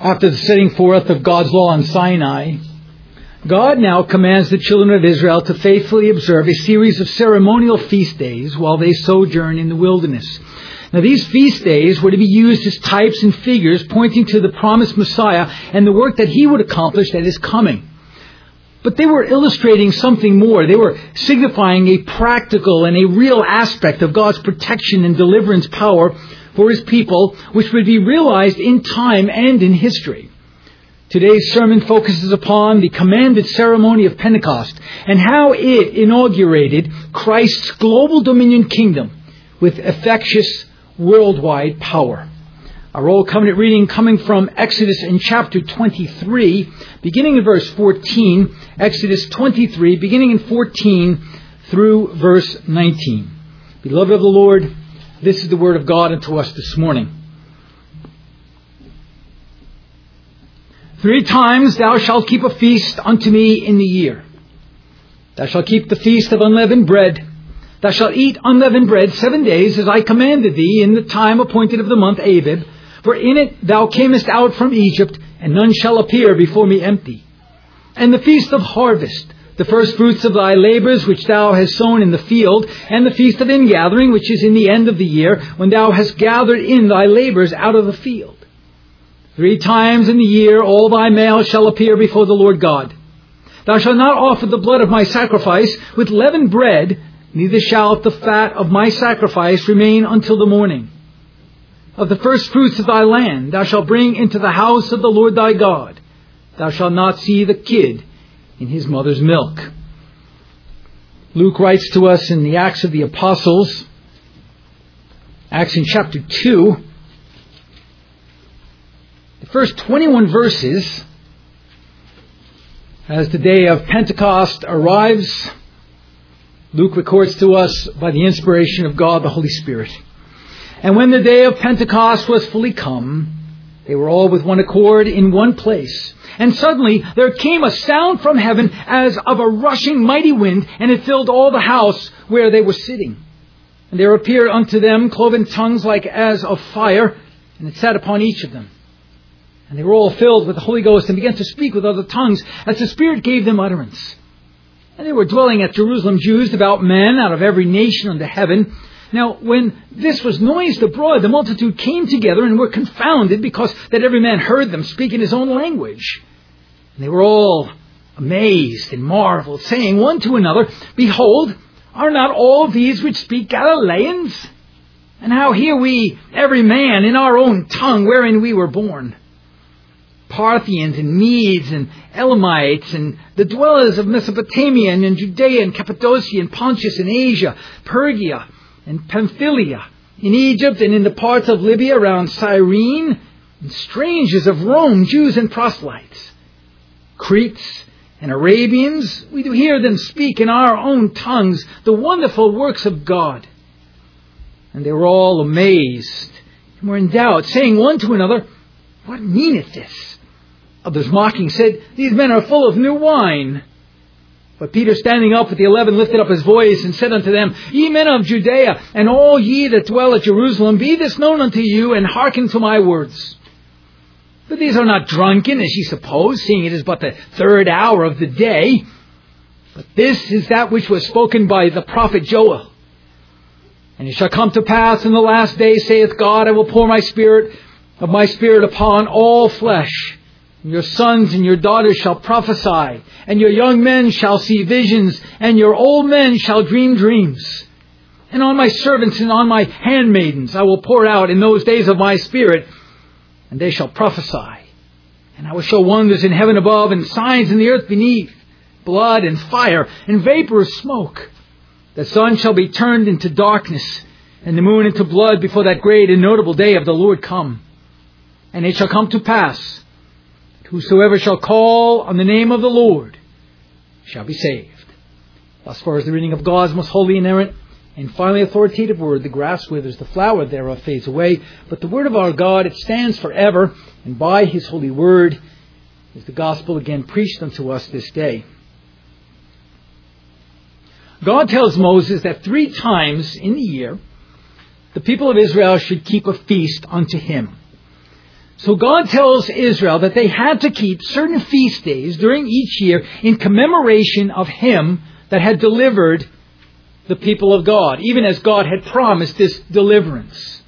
After the setting forth of God's law on Sinai, God now commands the children of Israel to faithfully observe a series of ceremonial feast days while they sojourn in the wilderness. Now, these feast days were to be used as types and figures pointing to the promised Messiah and the work that he would accomplish at his coming. But they were illustrating something more. They were signifying a practical and a real aspect of God's protection and deliverance power for his people, which would be realized in time and in history. Today's sermon focuses upon the commanded ceremony of Pentecost and how it inaugurated Christ's global dominion kingdom with effectuous worldwide power. Our Old Covenant reading coming from Exodus in chapter 23, beginning in verse 14. Exodus 23, beginning in 14 through verse 19. Beloved of the Lord, this is the word of God unto us this morning. 3 times thou shalt keep a feast unto me in the year. Thou shalt keep the feast of unleavened bread. Thou shalt eat unleavened bread 7 days, as I commanded thee, in the time appointed of the month Abib. For in it thou camest out from Egypt, and none shall appear before me empty. And the feast of harvest, the first fruits of thy labors which thou hast sown in the field, and the feast of ingathering, which is in the end of the year, when thou hast gathered in thy labors out of the field. 3 times in the year all thy males shall appear before the Lord God. Thou shalt not offer the blood of my sacrifice with leavened bread, neither shall the fat of my sacrifice remain until the morning. Of the first fruits of thy land thou shalt bring into the house of the Lord thy God. Thou shalt not see the kid in his mother's milk. Luke writes to us in the Acts of the Apostles, Acts in chapter 2, the first 21 verses, as the day of Pentecost arrives, Luke records to us by the inspiration of God, the Holy Spirit. And when the day of Pentecost was fully come, they were all with one accord in one place. And suddenly there came a sound from heaven as of a rushing mighty wind, and it filled all the house where they were sitting. And there appeared unto them cloven tongues like as of fire, and it sat upon each of them. And they were all filled with the Holy Ghost and began to speak with other tongues as the Spirit gave them utterance. And they were dwelling at Jerusalem Jews, devout men out of every nation under heaven. Now, when this was noised abroad, the multitude came together and were confounded, because that every man heard them speak in his own language. And they were all amazed and marveled, saying one to another, Behold, are not all these which speak Galileans? And how hear we every man in our own tongue wherein we were born? Parthians and Medes and Elamites and the dwellers of Mesopotamia and in Judea and Cappadocia and Pontus and Asia, Pergia and Pamphylia, in Egypt and in the parts of Libya around Cyrene, and strangers of Rome, Jews and proselytes, Cretes and Arabians, we do hear them speak in our own tongues the wonderful works of God. And they were all amazed and were in doubt, saying one to another, What meaneth this? Others mocking said, These men are full of new wine. But Peter, standing up with the 11, lifted up his voice and said unto them, Ye men of Judea, and all ye that dwell at Jerusalem, be this known unto you, and hearken to my words. But these are not drunken, as ye suppose, seeing it is but the 3rd hour of the day. But this is that which was spoken by the prophet Joel. And it shall come to pass in the last day, saith God, I will pour my spirit upon all flesh. And your sons and your daughters shall prophesy, and your young men shall see visions, and your old men shall dream dreams. And on my servants and on my handmaidens I will pour out in those days of my spirit, and they shall prophesy. And I will show wonders in heaven above, and signs in the earth beneath, blood and fire and vapor of smoke. The sun shall be turned into darkness, and the moon into blood before that great and notable day of the Lord come. And it shall come to pass, whosoever shall call on the name of the Lord shall be saved. Thus far as the reading of God's most holy, inerrant, and finally authoritative word. The grass withers, the flower thereof fades away, but the word of our God, it stands forever, and by his holy word is the gospel again preached unto us this day. God tells Moses that 3 times in the year the people of Israel should keep a feast unto him. So God tells Israel that they had to keep certain feast days during each year in commemoration of Him that had delivered the people of God, even as God had promised this deliverance.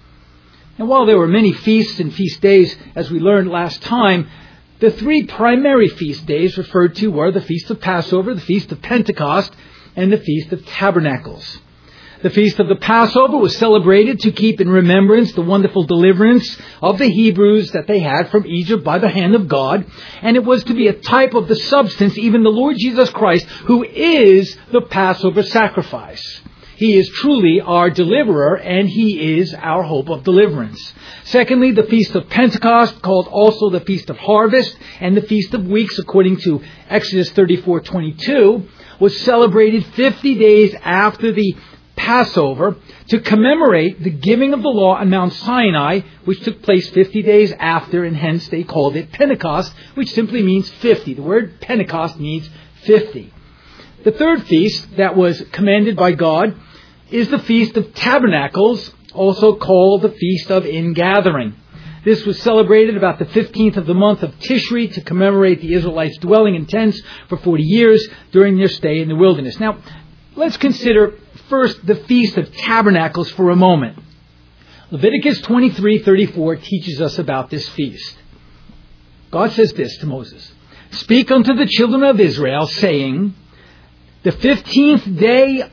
And while there were many feasts and feast days, as we learned last time, the three primary feast days referred to were the Feast of Passover, the Feast of Pentecost, and the Feast of Tabernacles. The Feast of the Passover was celebrated to keep in remembrance the wonderful deliverance of the Hebrews that they had from Egypt by the hand of God. And it was to be a type of the substance, even the Lord Jesus Christ, who is the Passover sacrifice. He is truly our deliverer, and He is our hope of deliverance. Secondly, the Feast of Pentecost, called also the Feast of Harvest, and the Feast of Weeks, according to Exodus 34:22, was celebrated 50 days after the Passover to commemorate the giving of the law on Mount Sinai, which took place 50 days after, and hence they called it Pentecost, which simply means 50. The word Pentecost means 50. The third feast that was commanded by God is the Feast of Tabernacles, also called the Feast of Ingathering. This was celebrated about the 15th of the month of Tishri to commemorate the Israelites dwelling in tents for 40 years during their stay in the wilderness. Now, let's consider first the Feast of Tabernacles for a moment. Leviticus 23:34 teaches us about this feast. God says this to Moses: "Speak unto the children of Israel, saying, the 15th day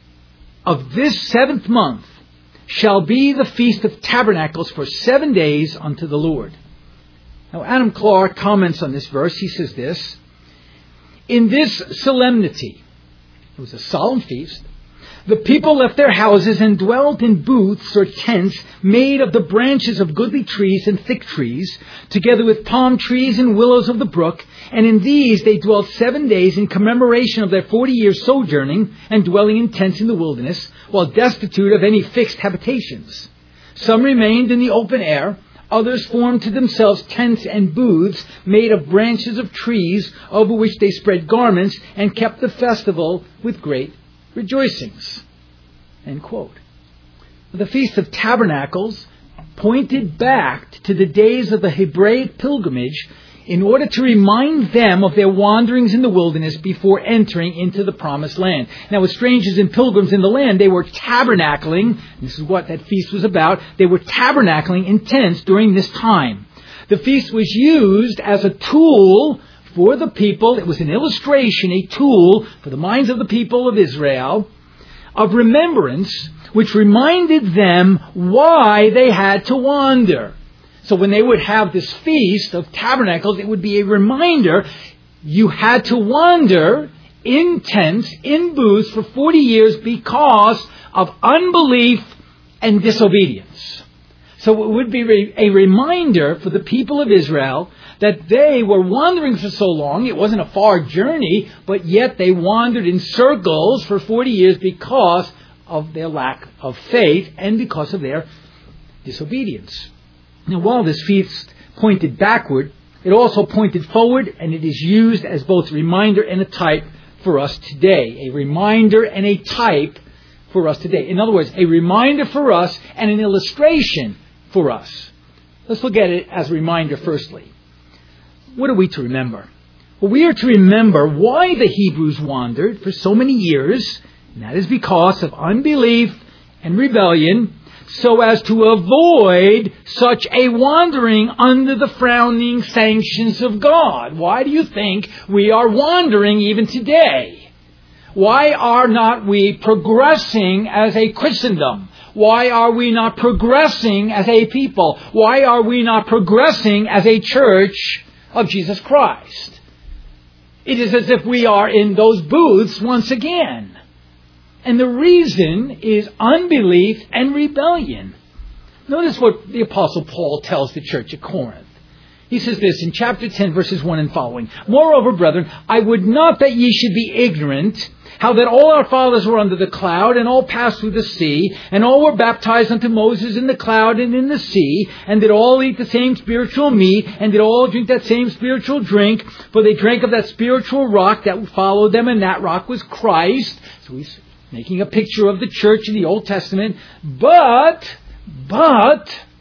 of this 7th month shall be the Feast of Tabernacles for 7 days unto the Lord." Now, Adam Clarke comments on this verse. He says this: "In this solemnity," it was a solemn feast, "the people left their houses and dwelt in booths or tents made of the branches of goodly trees and thick trees, together with palm trees and willows of the brook. And in these they dwelt 7 days in commemoration of their 40 years sojourning and dwelling in tents in the wilderness, while destitute of any fixed habitations. Some remained in the open air. Others formed to themselves tents and booths made of branches of trees, over which they spread garments and kept the festival with great rejoicings." End quote. The Feast of Tabernacles pointed back to the days of the Hebraic pilgrimage in order to remind them of their wanderings in the wilderness before entering into the Promised Land. Now, as strangers and pilgrims in the land, they were tabernacling. This is what that feast was about. They were tabernacling in tents during this time. The feast was used as a tool for the people. It was an illustration, a tool for the minds of the people of Israel of remembrance, which reminded them why they had to wander. So when they would have this Feast of Tabernacles, it would be a reminder you had to wander in tents, in booths for 40 years because of unbelief and disobedience. So it would be a reminder for the people of Israel that they were wandering for so long. It wasn't a far journey, but yet they wandered in circles for 40 years because of their lack of faith and because of their disobedience. Now, while this feast pointed backward, it also pointed forward, and it is used as both a reminder and a type for us today. A reminder and a type for us today. In other words, a reminder for us and an illustration for us. Let's look at it as a reminder firstly. What are we to remember? Well, we are to remember why the Hebrews wandered for so many years, and that is because of unbelief and rebellion, so as to avoid such a wandering under the frowning sanctions of God. Why do you think we are wandering even today? Why are not we progressing as a Christendom? Why are we not progressing as a people? Why are we not progressing as a church of Jesus Christ? It is as if we are in those booths once again. And the reason is unbelief and rebellion. Notice what the Apostle Paul tells the church at Corinth. He says this in chapter 10, verses 1 and following. "Moreover, brethren, I would not that ye should be ignorant, how that all our fathers were under the cloud, and all passed through the sea, and all were baptized unto Moses in the cloud and in the sea, and did all eat the same spiritual meat, and did all drink that same spiritual drink, for they drank of that spiritual rock that followed them, and that rock was Christ." So he's making a picture of the church in the Old Testament. But,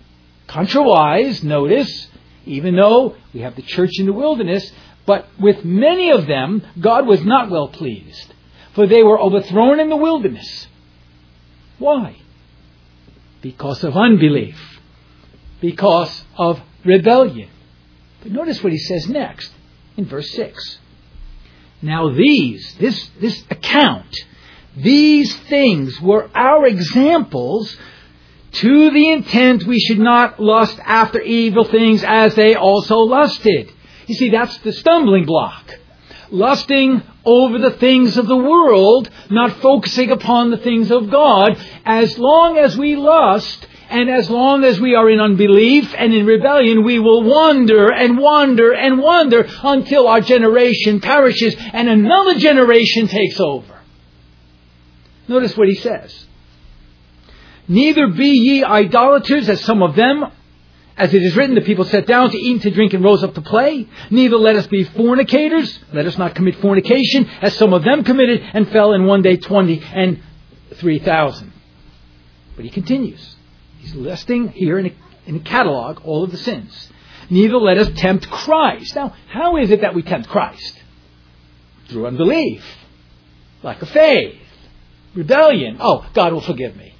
Contrawise, notice, even though we have the church in the wilderness, but with many of them, God was not well pleased, for they were overthrown in the wilderness. Why? Because of unbelief, because of rebellion. But notice what he says next in verse 6. Now this account, these things were our examples, to the intent we should not lust after evil things as they also lusted. You see, that's the stumbling block. Lusting over the things of the world, not focusing upon the things of God. As long as we lust, and as long as we are in unbelief and in rebellion, we will wander and wander and wander until our generation perishes and another generation takes over. Notice what he says. Neither be ye idolaters, as some of them, as it is written, the people sat down to eat and to drink and rose up to play. Neither let us be fornicators, let us not commit fornication, as some of them committed and fell in one day 20 and 3,000. But he continues. He's listing here in a catalog all of the sins. Neither let us tempt Christ. Now, how is it that we tempt Christ? Through unbelief, lack of faith, rebellion. Oh, God will forgive me.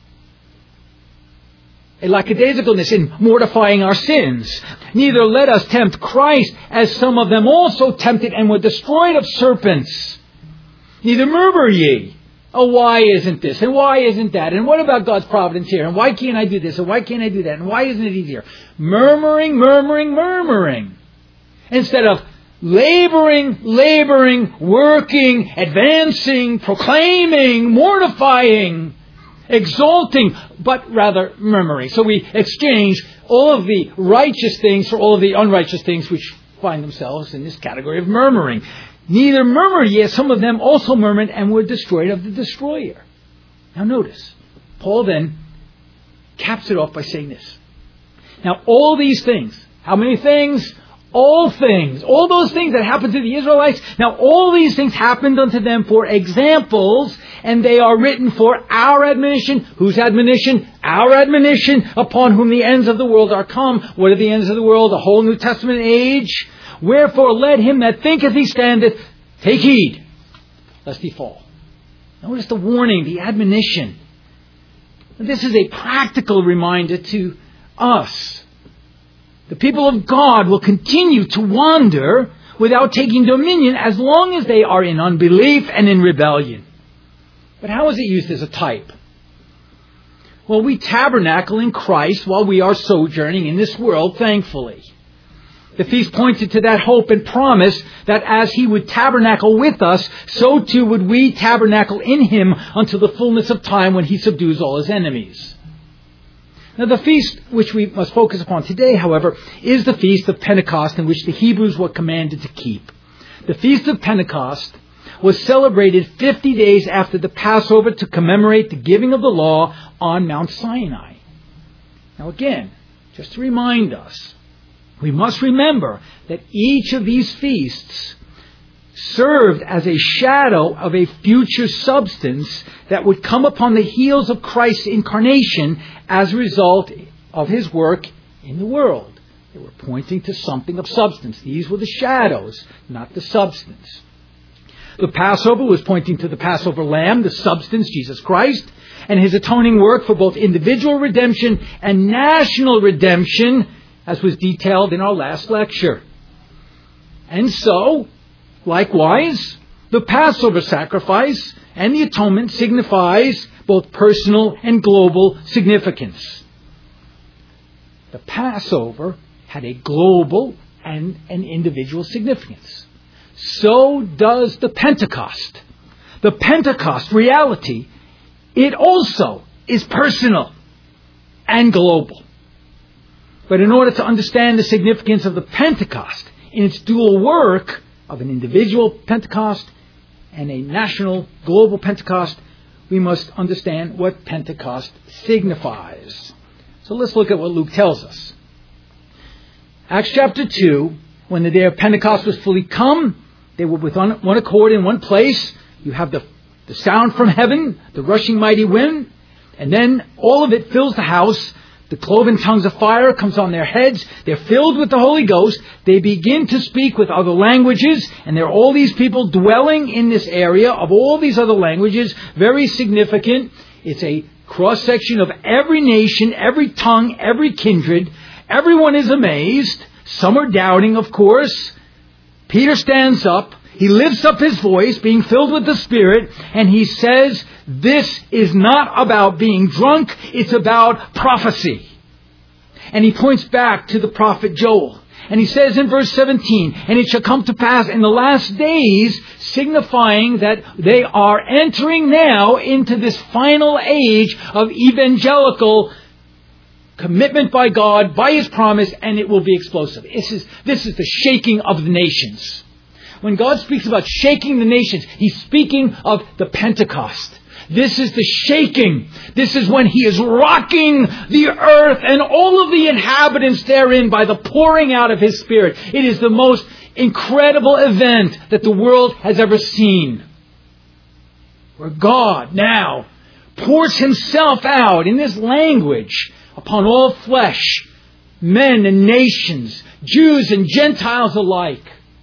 A lackadaisicalness in mortifying our sins. Neither let us tempt Christ, as some of them also tempted and were destroyed of serpents. Neither murmur ye. Oh, why isn't this? And why isn't that? And what about God's providence here? And why can't I do this? And why can't I do that? And why isn't it easier? Murmuring, murmuring, murmuring. Instead of laboring, working, advancing, proclaiming, mortifying, exalting, but rather murmuring. So we exchange all of the righteous things for all of the unrighteous things, which find themselves in this category of murmuring. Neither murmur ye, as some of them also murmured and were destroyed of the destroyer. Now notice, Paul then caps it off by saying this. Now all these things, how many things? All things, all those things that happened to the Israelites, now all these things happened unto them for examples, and they are written for our admonition. Whose admonition? Our admonition, upon whom the ends of the world are come. What are the ends of the world? The whole New Testament age. Wherefore let him that thinketh he standeth take heed, lest he fall. Notice the warning, the admonition. This is a practical reminder to us. The people of God will continue to wander without taking dominion as long as they are in unbelief and in rebellion. But how is it used as a type? Well, we tabernacle in Christ while we are sojourning in this world, thankfully. The feast pointed to that hope and promise that as he would tabernacle with us, so too would we tabernacle in him until the fullness of time when he subdues all his enemies. Now the feast which we must focus upon today, however, is the Feast of Pentecost, in which the Hebrews were commanded to keep. The Feast of Pentecost was celebrated 50 days after the Passover to commemorate the giving of the law on Mount Sinai. Now again, just to remind us, we must remember that each of these feasts served as a shadow of a future substance that would come upon the heels of Christ's incarnation as a result of his work in the world. They were pointing to something of substance. These were the shadows, not the substance. The Passover was pointing to the Passover lamb, the substance, Jesus Christ, and his atoning work for both individual redemption and national redemption, as was detailed in our last lecture. And so, likewise, the Passover sacrifice and the atonement signifies both personal and global significance. The Passover had a global and an individual significance. So does the Pentecost. The Pentecost reality, it also is personal and global. But in order to understand the significance of the Pentecost in its dual work of an individual Pentecost and a national, global Pentecost, we must understand what Pentecost signifies. So let's look at what Luke tells us. Acts chapter 2, when the day of Pentecost was fully come, they were with one accord in one place. You have the sound from heaven, the rushing mighty wind, and then all of it fills the house. The cloven tongues of fire comes on their heads. They're filled with the Holy Ghost. They begin to speak with other languages. And there are all these people dwelling in this area of all these other languages. Very significant. It's a cross-section of every nation, every tongue, every kindred. Everyone is amazed. Some are doubting, of course. Peter stands up. He lifts up his voice, being filled with the Spirit, and he says, this is not about being drunk, it's about prophecy. And he points back to the prophet Joel. And he says in verse 17, and it shall come to pass in the last days, signifying that they are entering now into this final age of evangelical commitment by God, by His promise, and it will be explosive. This is the shaking of the nations. When God speaks about shaking the nations, He's speaking of the Pentecost. This is the shaking. This is when He is rocking the earth and all of the inhabitants therein by the pouring out of His Spirit. It is the most incredible event that the world has ever seen. Where God now pours Himself out in this language upon all flesh, men and nations, Jews and Gentiles alike.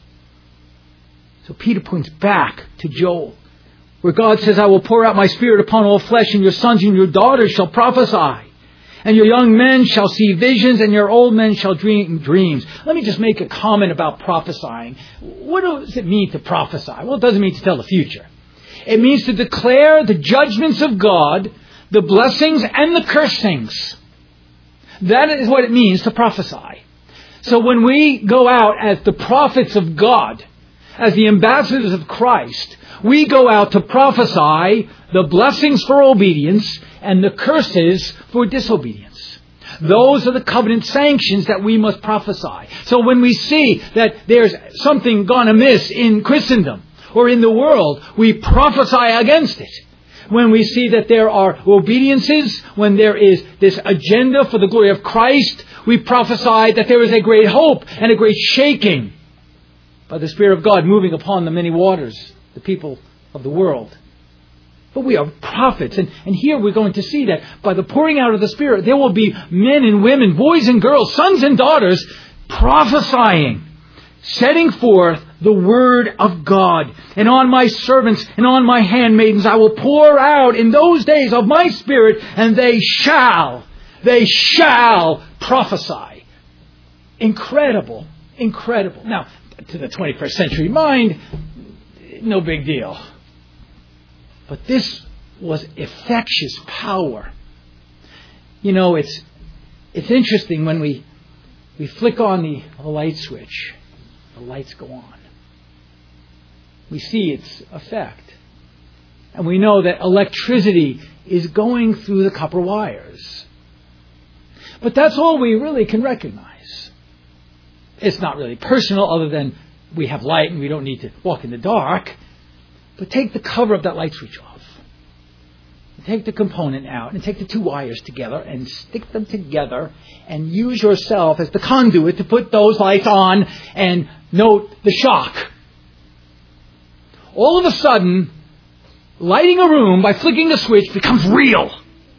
So Peter points back to Joel, where God says, I will pour out my Spirit upon all flesh, and your sons and your daughters shall prophesy, and your young men shall see visions, and your old men shall dream dreams. Let me just make a comment about prophesying. What does it mean to prophesy? Well, it doesn't mean to tell the future. It means to declare the judgments of God, the blessings and the cursings. That is what it means to prophesy. So when we go out as the prophets of God, as the ambassadors of Christ, we go out to prophesy the blessings for obedience and the curses for disobedience. Those are the covenant sanctions that we must prophesy. So when we see that there's something gone amiss in Christendom or in the world, we prophesy against it. When we see that there are obediences, when there is this agenda for the glory of Christ, we prophesy that there is a great hope and a great shaking by the Spirit of God moving upon the many waters, the people of the world. But we are prophets. And here we're going to see that by the pouring out of the Spirit, there will be men and women, boys and girls, sons and daughters, prophesying, setting forth the Word of God. And on my servants and on my handmaidens I will pour out in those days of my Spirit, and they shall prophesy. Incredible. Incredible. Now, to the 21st century mind, no big deal. But this was infectious power. You know, it's interesting when we flick on the light switch, the lights go on. We see its effect. And we know that electricity is going through the copper wires. But that's all we really can recognize. It's not really personal, other than we have light and we don't need to walk in the dark. But take the cover of that light switch off. Take the component out and take the two wires together and stick them together and use yourself as the conduit to put those lights on and note the shock. All of a sudden, lighting a room by flicking a switch becomes real.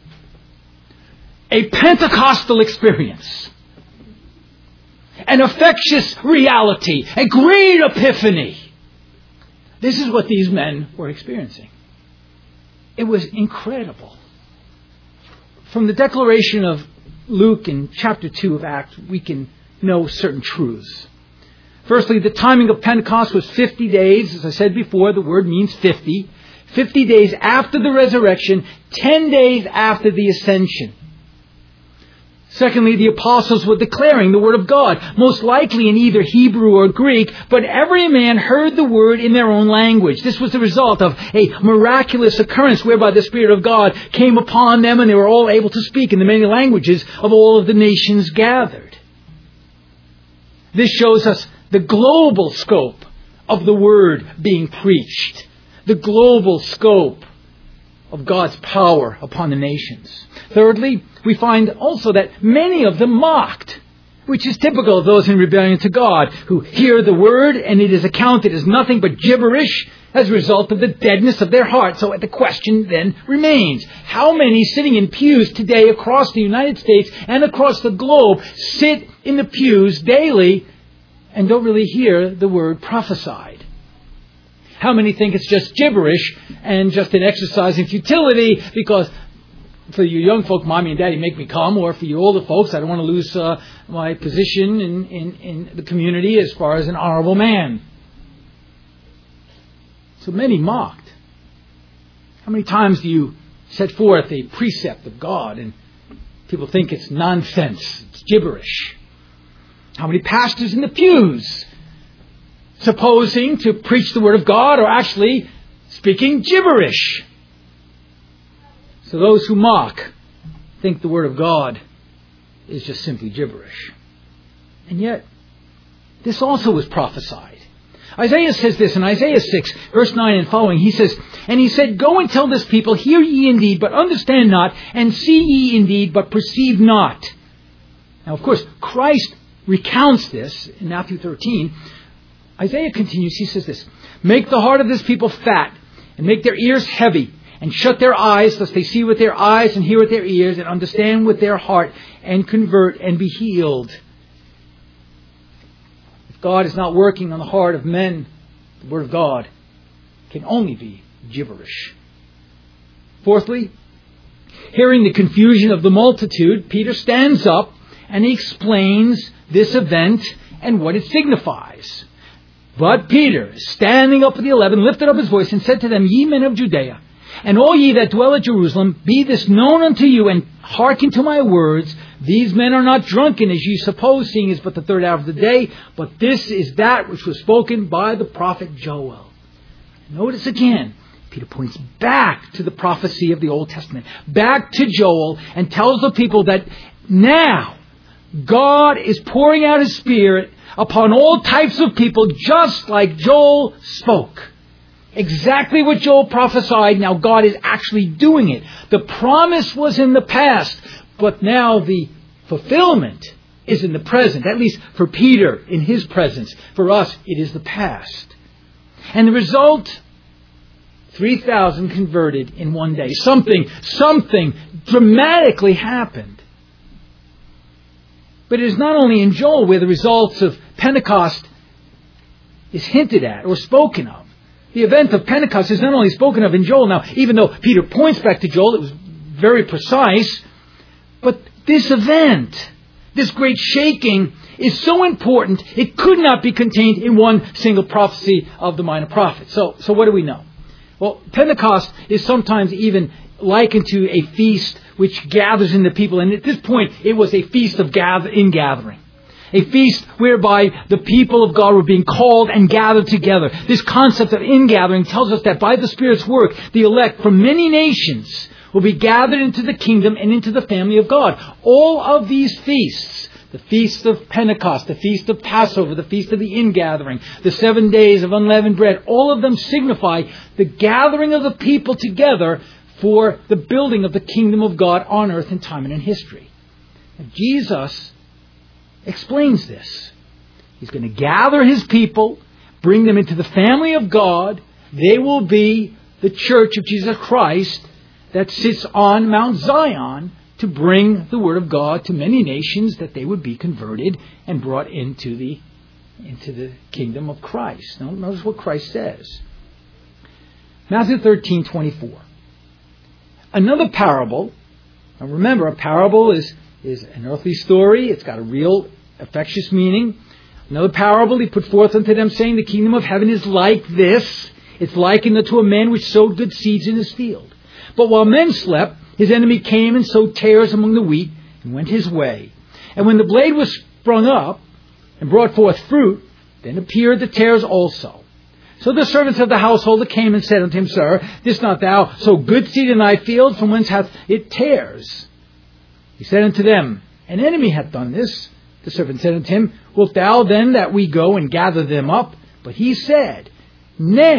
A Pentecostal experience. An infectious reality. A great epiphany. This is what these men were experiencing. It was incredible. From the declaration of Luke in chapter 2 of Acts, we can know certain truths. Firstly, the timing of Pentecost was 50 days. As I said before, the word means 50. 50 days after the resurrection, 10 days after the ascension. Secondly, the apostles were declaring the Word of God, most likely in either Hebrew or Greek, but every man heard the Word in their own language. This was the result of a miraculous occurrence whereby the Spirit of God came upon them and they were all able to speak in the many languages of all of the nations gathered. This shows us the global scope of the Word being preached, the global scope of God's power upon the nations. Thirdly, we find also that many of them mocked, which is typical of those in rebellion to God, who hear the word and it is accounted as nothing but gibberish, as a result of the deadness of their heart. So the question then remains, how many sitting in pews today across the United States and across the globe sit in the pews daily and don't really hear the word prophesied? How many think it's just gibberish and just an exercise in futility because for you young folk, Mommy and Daddy make me come, or for you older folks, I don't want to lose my position in the community as far as an honorable man. So many mocked. How many times do you set forth a precept of God and people think it's nonsense, it's gibberish? How many pastors in the pews supposing to preach the Word of God are actually speaking gibberish? So those who mock think the Word of God is just simply gibberish. And yet, this also was prophesied. Isaiah says this in Isaiah 6, verse 9 and following. He says, "And he said, Go and tell this people, hear ye indeed, but understand not, and see ye indeed, but perceive not." Now, of course, Christ recounts this in Matthew 13. Isaiah continues, he says this, "Make the heart of this people fat, and make their ears heavy, and shut their eyes, lest they see with their eyes, and hear with their ears, and understand with their heart, and convert, and be healed." If God is not working on the heart of men, the Word of God can only be gibberish. Fourthly, hearing the confusion of the multitude, Peter stands up and he explains this event and what it signifies. "But Peter, standing up with the 11, lifted up his voice and said to them, Ye men of Judea, and all ye that dwell at Jerusalem, be this known unto you, and hearken to my words. These men are not drunken, as ye suppose, seeing it's but the third hour of the day, but this is that which was spoken by the prophet Joel." Notice again, Peter points back to the prophecy of the Old Testament, back to Joel, and tells the people that now God is pouring out His Spirit upon all types of people, just like Joel spoke. Exactly what Joel prophesied, now God is actually doing it. The promise was in the past, but now the fulfillment is in the present. At least for Peter, in his presence. For us, it is the past. And the result, 3,000 converted in one day. Something dramatically happened. But it is not only in Joel where the results of Pentecost is hinted at or spoken of. The event of Pentecost is not only spoken of in Joel. Now, even though Peter points back to Joel, it was very precise. But this event, this great shaking, is so important, it could not be contained in one single prophecy of the minor prophets. So what do we know? Well, Pentecost is sometimes even likened to a feast which gathers in the people. And at this point, it was a feast of ingathering. A feast whereby the people of God were being called and gathered together. This concept of ingathering tells us that by the Spirit's work, the elect from many nations will be gathered into the kingdom and into the family of God. All of these feasts, the feast of Pentecost, the feast of Passover, the feast of the ingathering, the 7 days of unleavened bread, all of them signify the gathering of the people together for the building of the kingdom of God on earth in time and in history. And Jesus explains this. He's going to gather His people, bring them into the family of God. They will be the church of Jesus Christ that sits on Mount Zion to bring the Word of God to many nations, that they would be converted and brought into the kingdom of Christ. Now, notice what Christ says. Matthew 13:24. Another parable. Now remember, a parable is an earthly story. It's got a real affectious meaning. Another parable He put forth unto them, saying, The kingdom of heaven is like this. It's likened unto a man which sowed good seeds in his field. But while men slept, his enemy came and sowed tares among the wheat, and went his way. And when the blade was sprung up, and brought forth fruit, then appeared the tares also. So the servants of the householder came and said unto him, Sir, didst not thou sow good seed in thy field? From whence hath it tares? He said unto them, An enemy hath done this. The servant said unto him, Wilt thou then that we go and gather them up? But he said, Nay,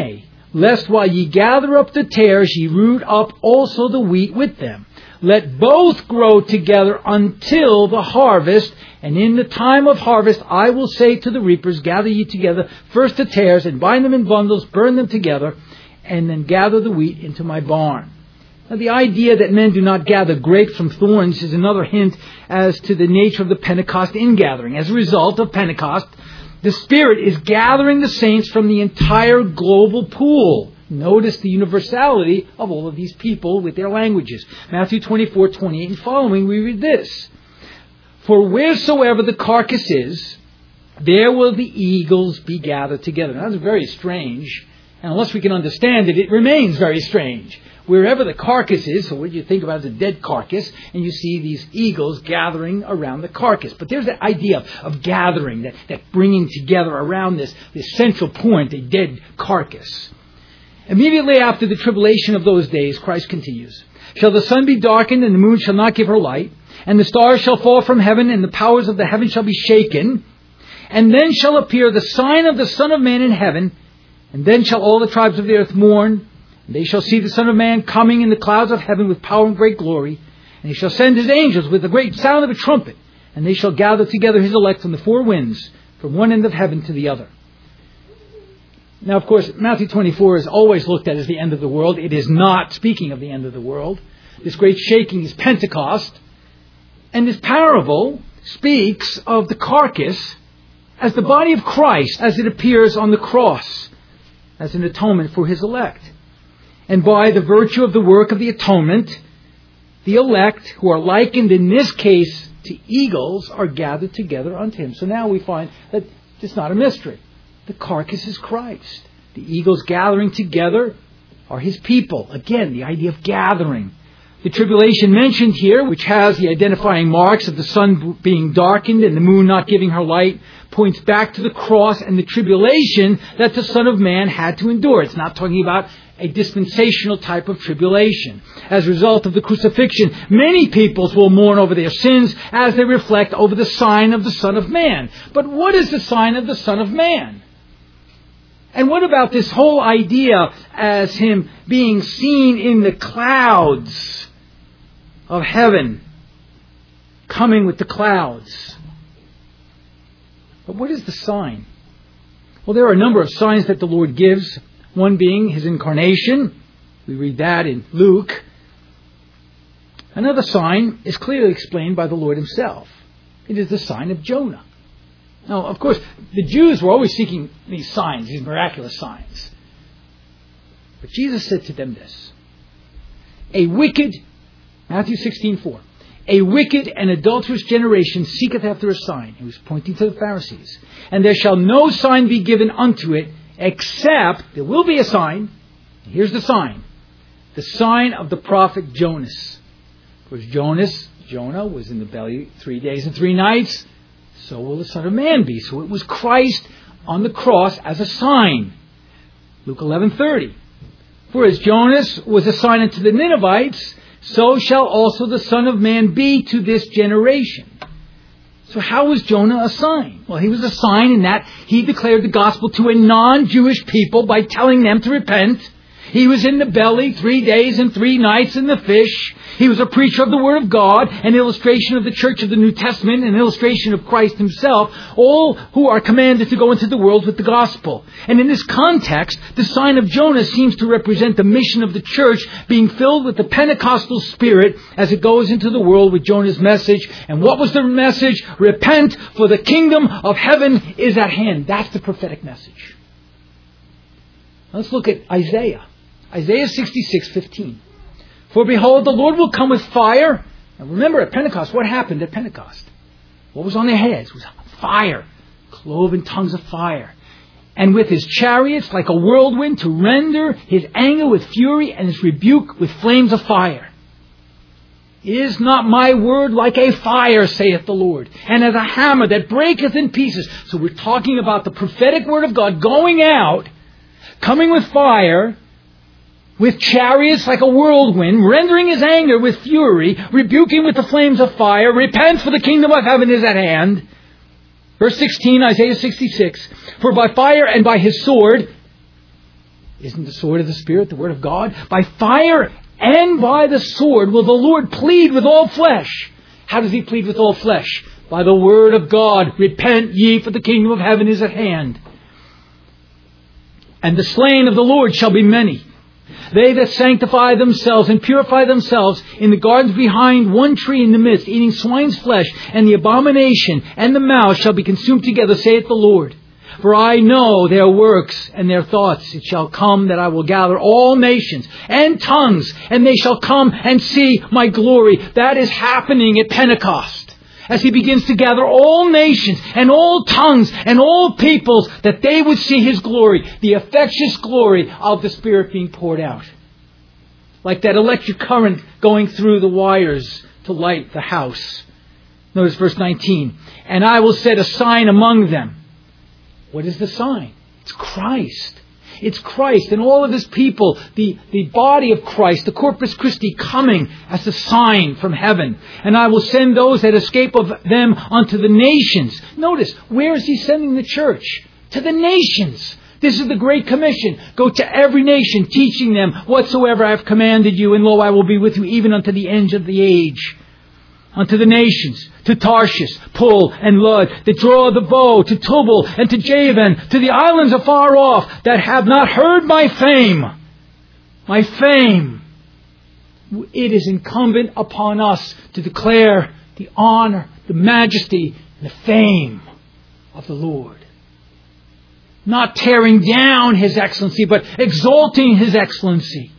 lest while ye gather up the tares, ye root up also the wheat with them. Let both grow together until the harvest. And in the time of harvest I will say to the reapers, gather ye together first the tares, and bind them in bundles, burn them together, and then gather the wheat into my barn. Now, the idea that men do not gather grapes from thorns is another hint as to the nature of the Pentecost ingathering. As a result of Pentecost, the Spirit is gathering the saints from the entire global pool. Notice the universality of all of these people with their languages. Matthew 24:28 and following, we read this. For wheresoever the carcass is, there will the eagles be gathered together. Now, that's very strange. And unless we can understand it, it remains very strange. Wherever the carcass is, so what you think about is a dead carcass, and you see these eagles gathering around the carcass. But there's that idea of gathering, that bringing together around this central point, a dead carcass. Immediately after the tribulation of those days, Christ continues, shall the sun be darkened, and the moon shall not give her light, and the stars shall fall from heaven, and the powers of the heaven shall be shaken. And then shall appear the sign of the Son of Man in heaven, and then shall all the tribes of the earth mourn, and they shall see the Son of Man coming in the clouds of heaven with power and great glory. And he shall send his angels with a great sound of a trumpet, and they shall gather together his elect from the four winds, from one end of heaven to the other. Now, of course, Matthew 24 is always looked at as the end of the world. It is not speaking of the end of the world. This great shaking is Pentecost. And this parable speaks of the carcass as the body of Christ as it appears on the cross as an atonement for his elect. And by the virtue of the work of the atonement, the elect, who are likened in this case to eagles, are gathered together unto him. So now we find that it's not a mystery. The carcass is Christ. The eagles gathering together are his people. Again, the idea of gathering. The tribulation mentioned here, which has the identifying marks of the sun being darkened and the moon not giving her light, points back to the cross and the tribulation that the Son of Man had to endure. It's not talking about a dispensational type of tribulation. As a result of the crucifixion, many peoples will mourn over their sins as they reflect over the sign of the Son of Man. But what is the sign of the Son of Man? And what about this whole idea as him being seen in the clouds of heaven, coming with the clouds? But what is the sign? Well, there are a number of signs that the Lord gives, one being his incarnation. We read that in Luke. Another sign is clearly explained by the Lord himself. It is the sign of Jonah. Now, of course, the Jews were always seeking these signs, these miraculous signs. But Jesus said to them this, Matthew 16:4, a wicked and adulterous generation seeketh after a sign. He was pointing to the Pharisees. And there shall no sign be given unto it, except there will be a sign. Here's the sign of the prophet Jonas. Of course, Jonah was in the belly 3 days and 3 nights. So will the Son of Man be. So it was Christ on the cross as a sign. Luke 11:30. For as Jonas was a sign unto the Ninevites, so shall also the Son of Man be to this generation. So how was Jonah a sign? Well, he was a sign in that he declared the gospel to a non-Jewish people by telling them to repent. He was in the belly 3 days and 3 nights in the fish. He was a preacher of the Word of God, an illustration of the church of the New Testament, an illustration of Christ himself, all who are commanded to go into the world with the gospel. And in this context, the sign of Jonah seems to represent the mission of the church being filled with the Pentecostal Spirit as it goes into the world with Jonah's message. And what was the message? Repent, for the kingdom of heaven is at hand. That's the prophetic message. Let's look at Isaiah. Isaiah 66:15. For behold, the Lord will come with fire. And remember at Pentecost, what happened at Pentecost? What was on their heads? It was fire. Cloven tongues of fire. And with his chariots like a whirlwind to render his anger with fury and his rebuke with flames of fire. Is not my word like a fire, saith the Lord, and as a hammer that breaketh in pieces? So we're talking about the prophetic word of God going out, coming with fire, with chariots like a whirlwind, rendering his anger with fury, rebuking with the flames of fire. Repent, for the kingdom of heaven is at hand. Verse 16, Isaiah 66. For by fire and by his sword Isn't the sword of the Spirit the word of God? By fire and by the sword will the Lord plead with all flesh. How does he plead with all flesh? By the word of God. Repent ye, for the kingdom of heaven is at hand. And the slain of the Lord shall be many. They that sanctify themselves and purify themselves in the gardens behind one tree in the midst, eating swine's flesh, and the abomination and the mouse shall be consumed together, saith the Lord. For I know their works and their thoughts. It shall come that I will gather all nations and tongues, and they shall come and see my glory. That is happening at Pentecost, as he begins to gather all nations and all tongues and all peoples, that they would see his glory, the infectious glory of the Spirit being poured out. Like that electric current going through the wires to light the house. Notice verse 19. And I will set a sign among them. What is the sign? It's Christ. It's Christ and all of his people, the body of Christ, the Corpus Christi, coming as a sign from heaven. And I will send those that escape of them unto the nations. Notice, where is he sending the church? To the nations. This is the Great Commission. Go to every nation, teaching them whatsoever I have commanded you, and lo, I will be with you even unto the end of the age. Unto the nations, to Tarshish, Pul, and Lud, that draw the bow, to Tubal, and to Javan, to the islands afar off, that have not heard my fame. My fame. It is incumbent upon us to declare the honor, the majesty, and the fame of the Lord. Not tearing down his excellency, but exalting his excellency.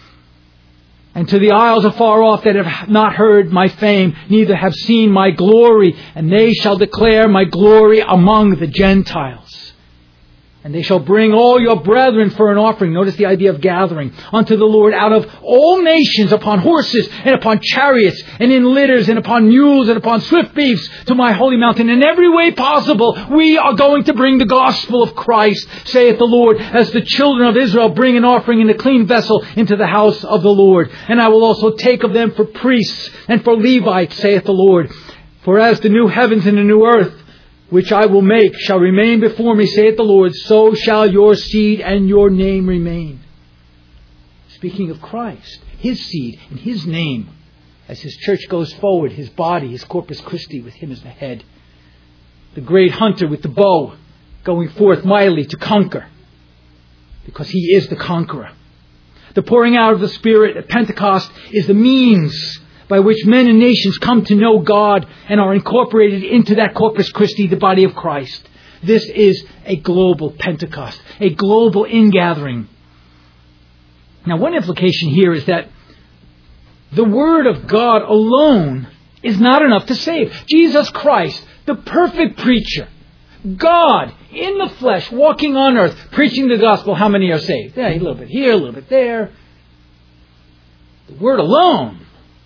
And to the isles afar off that have not heard my fame, neither have seen my glory, and they shall declare my glory among the Gentiles. And they shall bring all your brethren for an offering. Notice the idea of gathering unto the Lord out of all nations, upon horses and upon chariots and in litters and upon mules and upon swift beasts, to my holy mountain. In every way possible, we are going to bring the gospel of Christ, saith the Lord, as the children of Israel bring an offering in a clean vessel into the house of the Lord. And I will also take of them for priests and for Levites, saith the Lord. For as the new heavens and the new earth, which I will make, shall remain before me, saith the Lord, so shall your seed and your name remain. Speaking of Christ, his seed and his name, as his church goes forward, his body, his Corpus Christi, with him as the head. The great hunter with the bow, going forth mightily to conquer, because he is the conqueror. The pouring out of the Spirit at Pentecost is the means by which men and nations come to know God and are incorporated into that Corpus Christi, the body of Christ. This is a global Pentecost, a global ingathering. Now, one implication here is that the Word of God alone is not enough to save. Jesus Christ, the perfect preacher, God in the flesh, walking on earth, preaching the gospel, how many are saved? Yeah, a little bit here, a little bit there. The Word alone,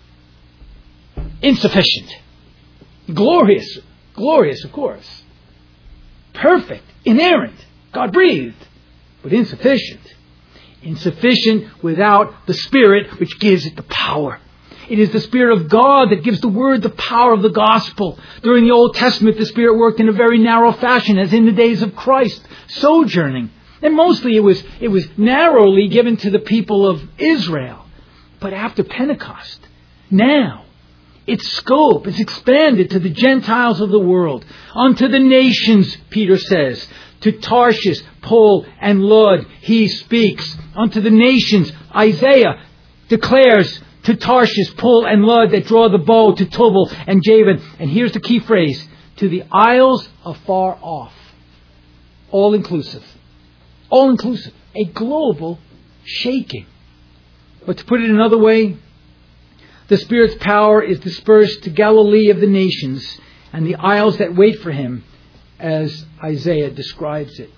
insufficient. Glorious, of course. Perfect, inerrant, God-breathed, but insufficient. Insufficient without the Spirit, which gives it the power. It is the Spirit of God that gives the Word the power of the gospel. During the Old Testament, the Spirit worked in a very narrow fashion, as in the days of Christ, sojourning. And mostly it was narrowly given to the people of Israel. But after Pentecost, now, its scope is expanded to the Gentiles of the world, unto the nations, Peter says. To Tarshish, Pul, and Lud, he speaks. Unto the nations, Isaiah declares to Tarshish, Pul, and Lud that draw the bow, to Tubal and Javan. And here's the key phrase, to the isles afar off. All inclusive. All inclusive. A global shaking. But to put it another way, the Spirit's power is dispersed to Galilee of the nations and the isles that wait for him, as Isaiah describes it.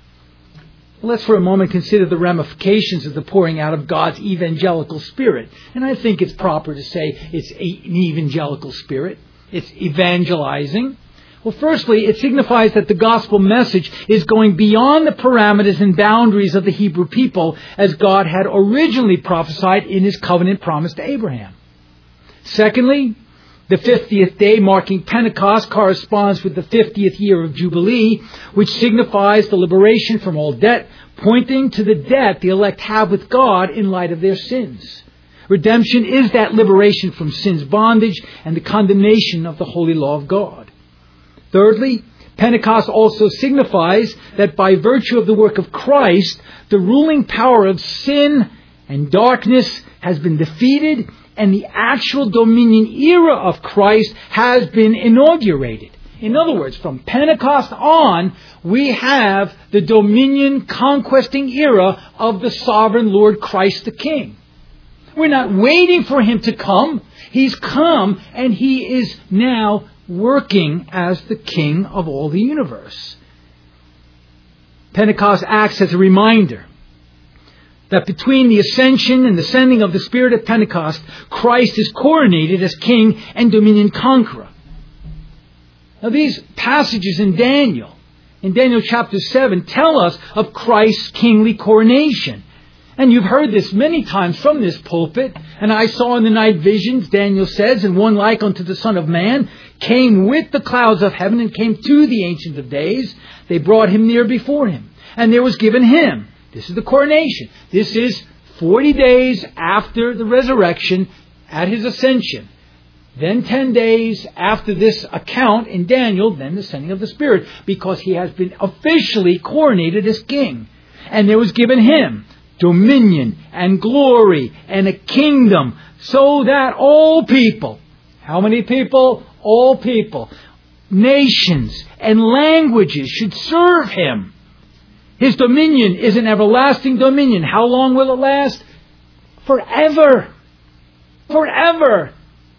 Let's for a moment consider the ramifications of the pouring out of God's evangelical Spirit. And I think it's proper to say it's an evangelical Spirit. It's evangelizing. Well, firstly, it signifies that the gospel message is going beyond the parameters and boundaries of the Hebrew people, as God had originally prophesied in his covenant promise to Abraham. Secondly, the 50th day marking Pentecost corresponds with the 50th year of Jubilee, which signifies the liberation from all debt, pointing to the debt the elect have with God in light of their sins. Redemption is that liberation from sin's bondage and the condemnation of the holy law of God. Thirdly, Pentecost also signifies that by virtue of the work of Christ, the ruling power of sin and darkness has been defeated and the actual dominion era of Christ has been inaugurated. In other words, from Pentecost on, we have the dominion conquesting era of the sovereign Lord Christ the King. We're not waiting for Him to come. He's come and He is now working as the King of all the universe. Pentecost acts as a reminder that between the ascension and the sending of the Spirit at Pentecost, Christ is coronated as King and dominion conqueror. Now these passages in Daniel chapter 7, tell us of Christ's kingly coronation. And you've heard this many times from this pulpit. And I saw in the night visions, Daniel says, and one like unto the Son of Man came with the clouds of heaven and came to the Ancient of Days. They brought him near before him. And there was given him. This is the coronation. This is 40 days after the resurrection at his ascension. Then 10 days after this account in Daniel, then the sending of the Spirit, because he has been officially coronated as king. And there was given him dominion and glory and a kingdom, so that all people, how many people? All people, nations and languages should serve him. His dominion is an everlasting dominion. How long will it last? Forever. Forever.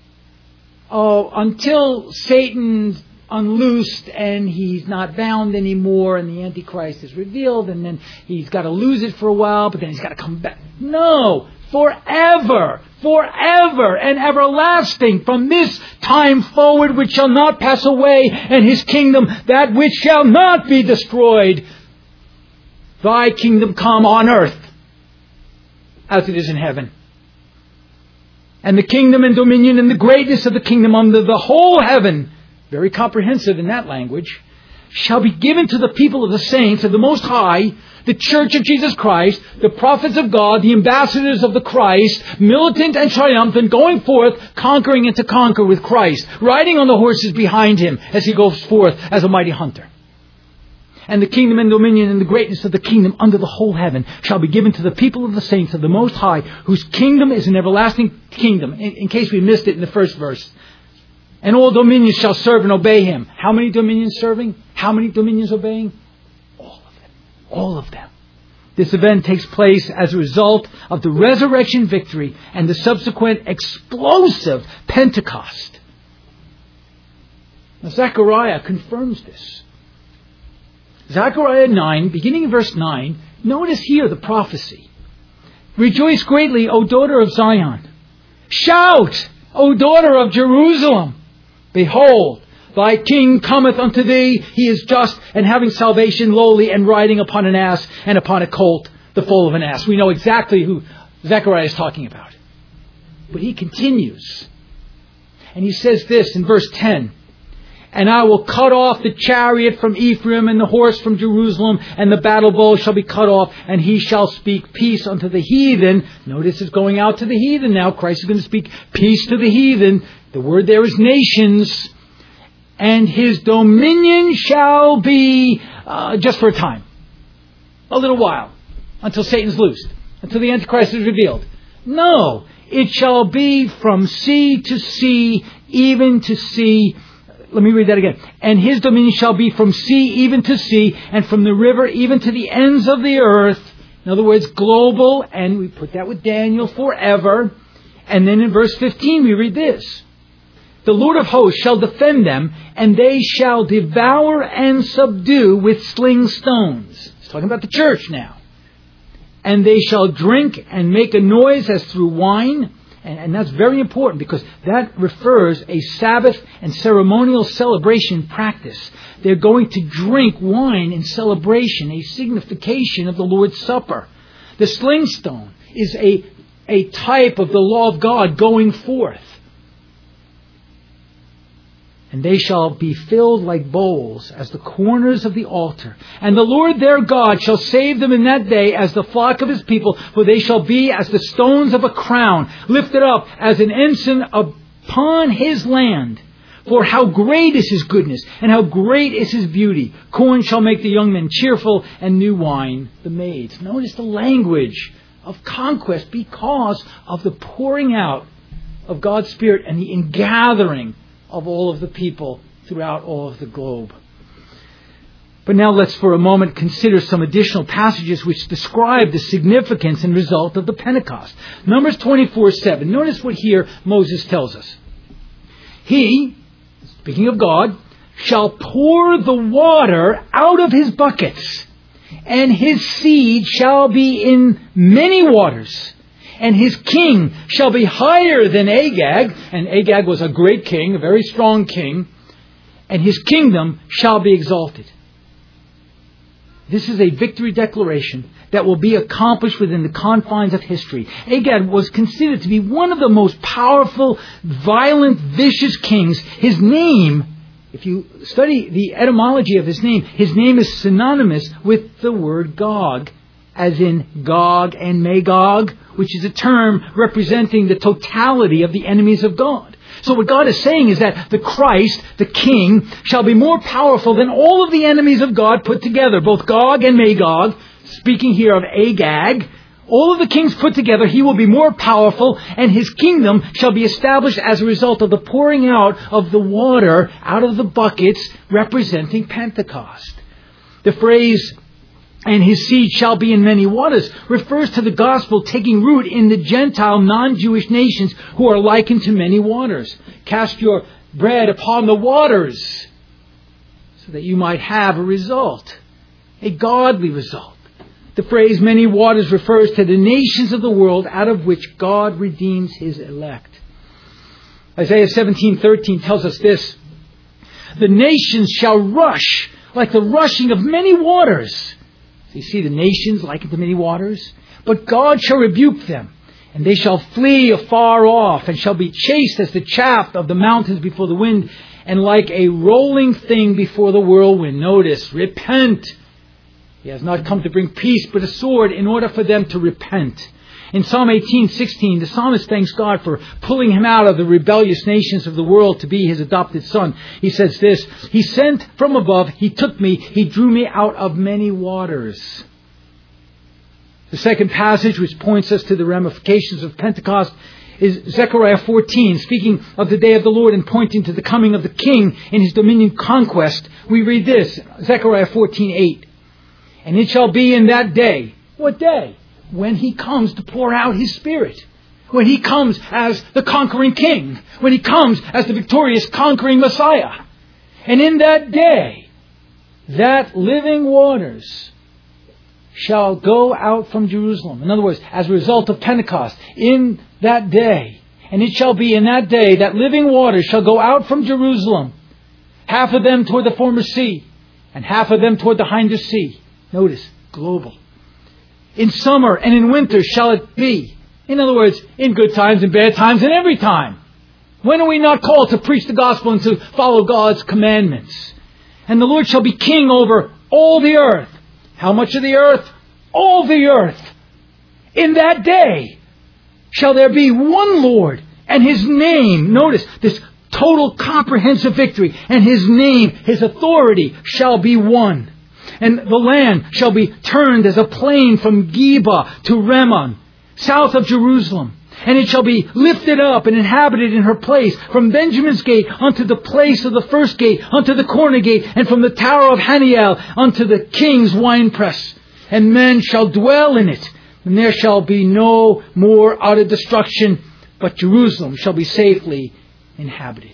Oh, until Satan's unloosed and he's not bound anymore and the Antichrist is revealed and then he's got to lose it for a while, but then he's got to come back. No, forever, forever and everlasting, from this time forward which shall not pass away, and his kingdom that which shall not be destroyed. Thy kingdom come on earth as it is in heaven. And the kingdom and dominion and the greatness of the kingdom under the whole heaven, very comprehensive in that language, shall be given to the people of the saints of the Most High, the Church of Jesus Christ, the prophets of God, the ambassadors of the Christ, militant and triumphant, going forth, conquering and to conquer with Christ, riding on the horses behind him as he goes forth as a mighty hunter. And the kingdom and dominion and the greatness of the kingdom under the whole heaven shall be given to the people of the saints of the Most High, whose kingdom is an everlasting kingdom. In case we missed it in the first verse. And all dominions shall serve and obey him. How many dominions serving? How many dominions obeying? All of them. All of them. This event takes place as a result of the resurrection victory and the subsequent explosive Pentecost. Now Zechariah confirms this. Zechariah 9, beginning in verse 9, notice here the prophecy. Rejoice greatly, O daughter of Zion. Shout, O daughter of Jerusalem. Behold, thy king cometh unto thee. He is just and having salvation, lowly, and riding upon an ass and upon a colt, the foal of an ass. We know exactly who Zechariah is talking about. But he continues. And he says this in verse 10. And I will cut off the chariot from Ephraim and the horse from Jerusalem, and the battle bow shall be cut off, and he shall speak peace unto the heathen. Notice it's going out to the heathen now. Christ is going to speak peace to the heathen. The word there is nations. And his dominion shall be just for a time. A little while. Until Satan's loosed. Until the Antichrist is revealed. No. It shall be from sea to sea, even to sea. Let me read that again. And his dominion shall be from sea even to sea, and from the river even to the ends of the earth. In other words, global, and we put that with Daniel, forever. And then in verse 15 we read this. The Lord of hosts shall defend them, and they shall devour and subdue with sling stones. He's talking about the church now. And they shall drink and make a noise as through wine. And that's very important because that refers a Sabbath and ceremonial celebration practice. They're going to drink wine in celebration, a signification of the Lord's Supper. The sling stone is a type of the law of God going forth. And they shall be filled like bowls as the corners of the altar. And the Lord their God shall save them in that day as the flock of his people, for they shall be as the stones of a crown, lifted up as an ensign upon his land. For how great is his goodness, and how great is his beauty. Corn shall make the young men cheerful, and new wine the maids. Notice the language of conquest because of the pouring out of God's Spirit and the ingathering of all of the people throughout all of the globe. But now let's for a moment consider some additional passages which describe the significance and result of the Pentecost. Numbers 24:7. Notice what here Moses tells us. He, speaking of God, shall pour the water out of his buckets, and his seed shall be in many waters. And his king shall be higher than Agag. And Agag was a great king, a very strong king. And his kingdom shall be exalted. This is a victory declaration that will be accomplished within the confines of history. Agag was considered to be one of the most powerful, violent, vicious kings. His name, if you study the etymology of his name is synonymous with the word Gog, as in Gog and Magog, which is a term representing the totality of the enemies of God. So what God is saying is that the Christ, the King, shall be more powerful than all of the enemies of God put together, both Gog and Magog, speaking here of Agag. All of the kings put together, he will be more powerful, and his kingdom shall be established as a result of the pouring out of the water out of the buckets representing Pentecost. The phrase, and his seed shall be in many waters, refers to the gospel taking root in the Gentile non-Jewish nations who are likened to many waters. Cast your bread upon the waters so that you might have a result, a godly result. The phrase many waters refers to the nations of the world out of which God redeems his elect. Isaiah 17:13 tells us this: the nations shall rush like the rushing of many waters. So you see the nations likened to many waters. But God shall rebuke them, and they shall flee afar off, and shall be chased as the chaff of the mountains before the wind, and like a rolling thing before the whirlwind. Notice, repent. He has not come to bring peace, but a sword, in order for them to repent. In Psalm 18:16, the psalmist thanks God for pulling him out of the rebellious nations of the world to be his adopted son. He says this: he sent from above, he took me, he drew me out of many waters. The second passage which points us to the ramifications of Pentecost is Zechariah 14, speaking of the day of the Lord and pointing to the coming of the king in his dominion conquest. We read this, Zechariah 14:8. And it shall be in that day. What day? When he comes to pour out his Spirit. When he comes as the conquering king. When he comes as the victorious conquering Messiah. And in that day, that living waters shall go out from Jerusalem. In other words, as a result of Pentecost, in that day, and it shall be in that day that living waters shall go out from Jerusalem, half of them toward the former sea, and half of them toward the hinder sea. Notice, global. In summer and in winter shall it be. In other words, in good times and bad times and every time. When are we not called to preach the gospel and to follow God's commandments? And the Lord shall be king over all the earth. How much of the earth? All the earth. In that day shall there be one Lord, and his name, notice this total comprehensive victory, and his name, his authority shall be one. And the land shall be turned as a plain from Geba to Rimmon, south of Jerusalem. And it shall be lifted up and inhabited in her place, from Benjamin's gate unto the place of the first gate, unto the corner gate, and from the tower of Haniel unto the king's winepress. And men shall dwell in it, and there shall be no more utter destruction, but Jerusalem shall be safely inhabited.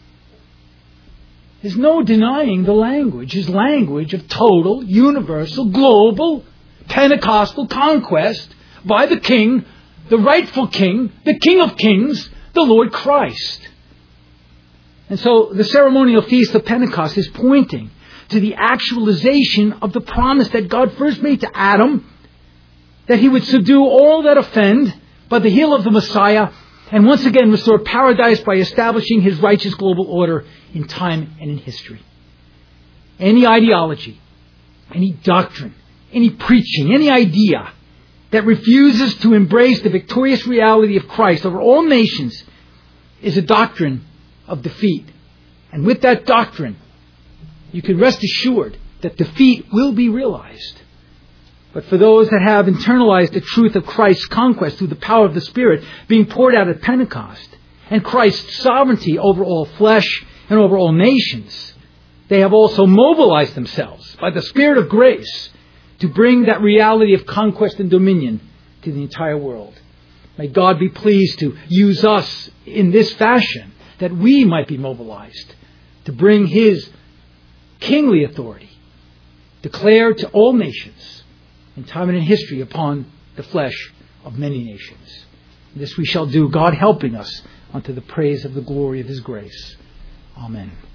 There's no denying the language. His language of total, universal, global, Pentecostal conquest by the King, the rightful King, the King of Kings, the Lord Christ. And so the ceremonial feast of Pentecost is pointing to the actualization of the promise that God first made to Adam, that he would subdue all that offend by the heel of the Messiah, and once again restore paradise by establishing His righteous global order in time and in history. Any ideology, any doctrine, any preaching, any idea that refuses to embrace the victorious reality of Christ over all nations is a doctrine of defeat. And with that doctrine, you can rest assured that defeat will be realized. But for those that have internalized the truth of Christ's conquest through the power of the Spirit being poured out at Pentecost, and Christ's sovereignty over all flesh and over all nations, they have also mobilized themselves by the Spirit of grace to bring that reality of conquest and dominion to the entire world. May God be pleased to use us in this fashion, that we might be mobilized to bring His kingly authority declared to all nations in time and in history upon the flesh of many nations. This we shall do, God helping us, unto the praise of the glory of His grace. Amen.